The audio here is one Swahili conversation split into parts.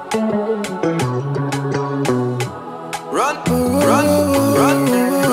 Run, run, run,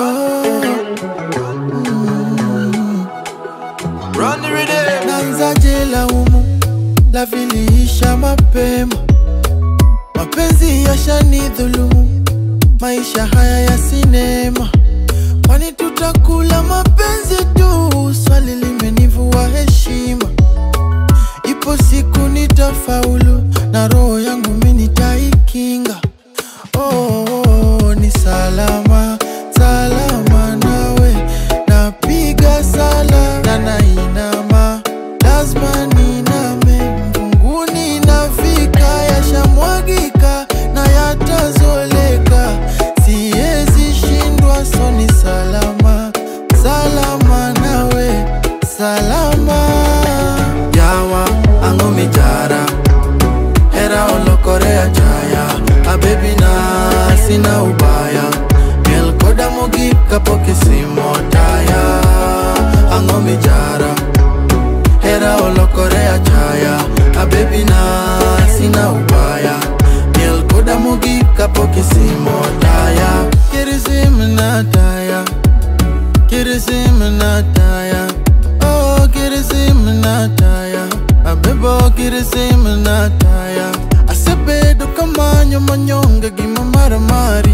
run the rhythm. Nanza jela umu, la viliisha mapema. Mapenzi yashanidhulumu, maisha haya ya sinema. Kwani tutakula mapenzi tu? Swali limenivua heshima. Ipo siku nitafaulu, na roho yangu mimi nitaikinga. Oh, ni salama, salama nawe. Napiga sala na nainama, lazima niname. Mbinguni nafika, yashamwagika na yatazoleka. Siwezi shindwa, so ni salama, salama nawe, salama. Yawa angomi jara, hera olokorea jaya. A baby na sina ubaya, mel koda mogi kapoke simotaya. Angomi jara, hera olokorea jaya. A baby na sina ubaya, mel koda mogi kapoke simotaya. Kirisim nataya, kirisim nataya. Oh, kirisim nataya, a bebo kirisim nataya. Asebedo kamanyo manyonge gima maramari.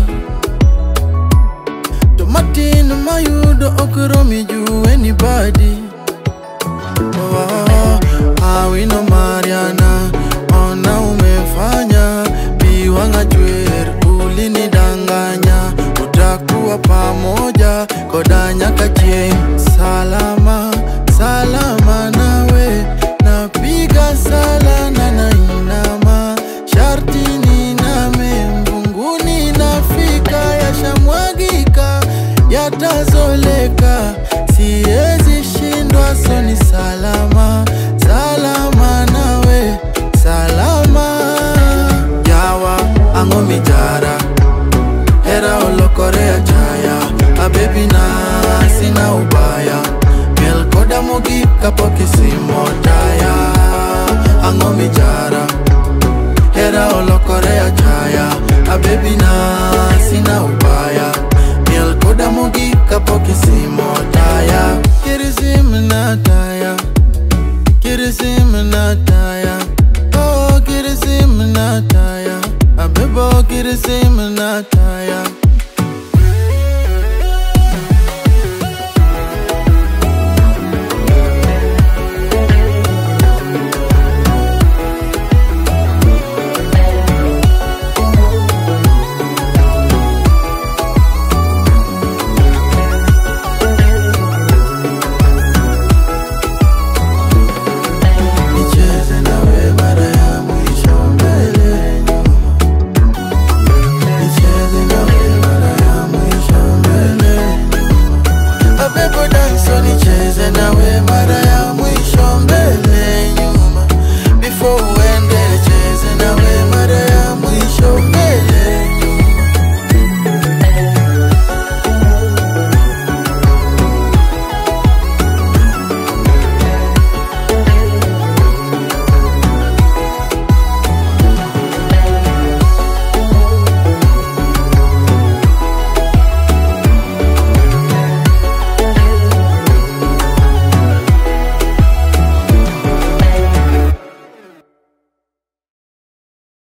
Tomatino mayudo okromi ju anybody. Oh, awino Mariana, ona umefanya biwanga jwer, ulinidanganya. Utakuwa pamoja kodanya kachie, salama.